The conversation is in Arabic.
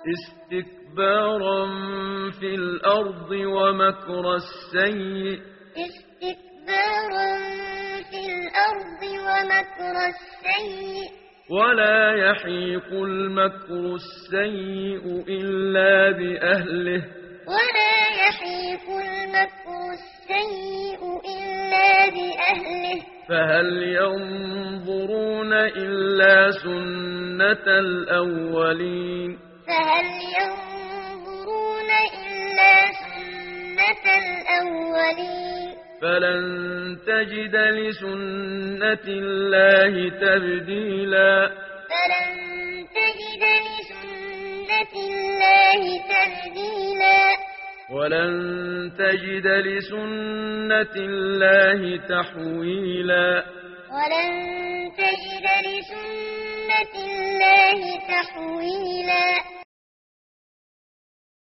استكبارا في الأرض ومكر السيء ولا يحيق المكر السيء إلا بأهله فهل ينظرون إلا سنة الأولين فلن تجد لسنة الله تبديلا ولن تجد لسنة الله تحويلا ولن تجد لسنة الله تحويلا